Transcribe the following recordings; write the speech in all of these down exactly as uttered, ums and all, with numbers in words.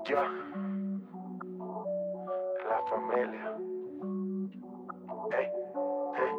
Ya, la familia. Hey, hey,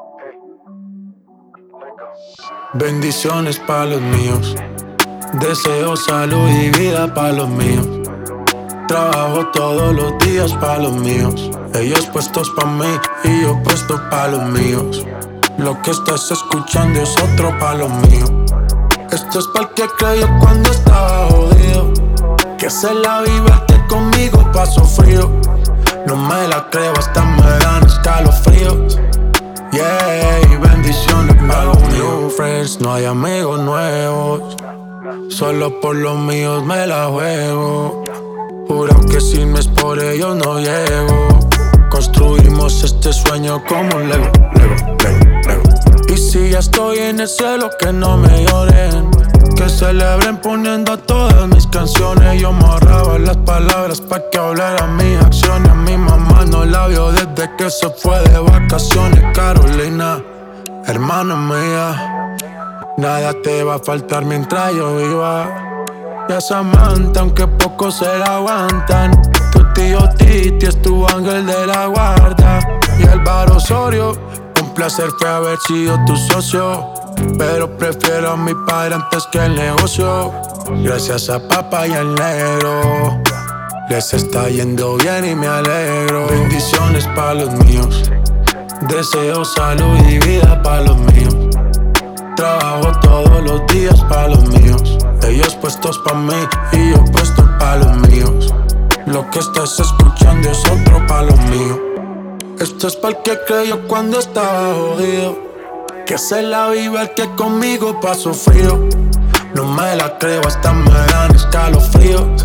hey. Let go. Bendiciones pa' los míos, deseo salud y vida pa' los míos. Trabajo todos los días pa' los míos, ellos puestos pa' mí y yo puesto pa' los míos. Lo que estás escuchando es otro pa' los míos. Esto es pa'l que creyó cuando estaba jodido, que se la vive el que conmigo paso frío. No me la creo, hasta me dan escalofríos. Yeah, y bendiciones pa' los new friends. No hay amigos nuevos, solo por los míos me la juego. Juro que si no es por ellos no llego. Construimos este sueño como un Lego, Lego, Lego, Lego. Y si ya estoy en el cielo, que no me lloren, que celebren poniendo todas mis canciones. Yo morraba las palabras pa' que hablaran mis acciones. Mi mamá no la vio desde que se fue de vacaciones. Carolina, hermana mía, nada te va a faltar mientras yo viva. Ya Samantha, aunque pocos se la aguantan. Tu tío Titi es tu ángel de la guarda. Y Álvaro Osorio, un placer fue haber sido tu socio, pero prefiero a mi padre antes que el negocio. Gracias a papá y al negro, les está yendo bien y me alegro. Bendiciones pa' los míos, deseo salud y vida pa' los míos. Trabajo todos los días pa' los míos, ellos puestos pa' mí y yo puesto pa' los míos. Lo que estás escuchando es otro pa' los míos. Esto es pa'l que creyó cuando estaba jodido, que se la vive el que conmigo pasó frío. No me la creo, hasta me dan escalofríos.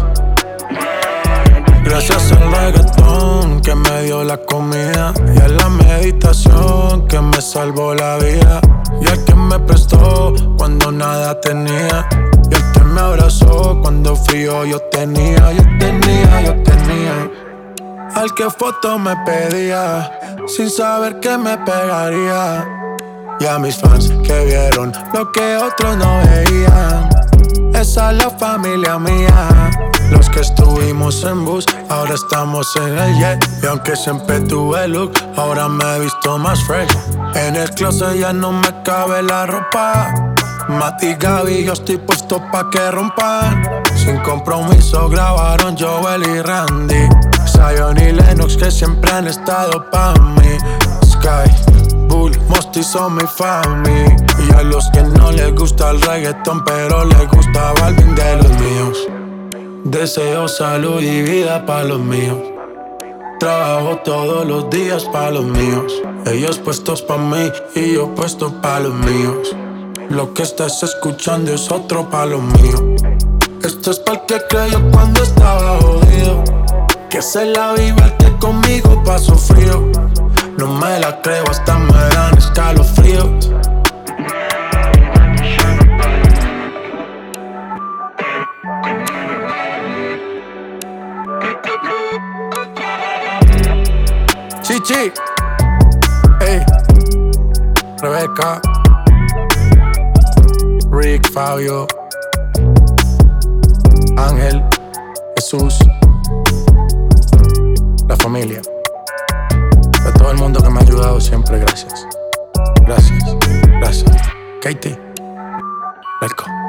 Gracias al reggaetón que me dio la comida, y a la meditación que me salvó la vida, y al que me prestó cuando nada tenía, y al que me abrazó cuando frío yo tenía. Yo tenía, yo tenía. Al que foto me pedía sin saber que me pegaría, y a mis fans que vieron lo que otros no veían. Esa es la familia mía. Los que estuvimos en bus, ahora estamos en el jet. Y aunque siempre tuve look, ahora me he visto más fresh. En el closet ya no me cabe la ropa. Mati y Gaby, yo estoy puesto pa' que rompan. Sin compromiso grabaron Joel y Randy, Zion y Lennox, que siempre han estado pa' mí. Sky, Bull, Mosty son mi family. Y a los que no les gusta el reggaetón, pero les gusta Balvin, de los míos. Deseo salud y vida pa' los míos. Trabajo todos los días pa' los míos, ellos puestos pa' mí y yo puesto pa' los míos. Lo que estás escuchando es otro pa' los míos. Esto es pa'l que creyó cuando estaba jodido, que se la vive el que conmigo pasó frío. No me la creo, hasta me dan escalofríos. Chichi, hey, Rebeca, Rick, Fabio, Ángel, Jesús, la familia, a todo el mundo que me ha ayudado siempre, gracias, gracias, gracias. Katie, let's go.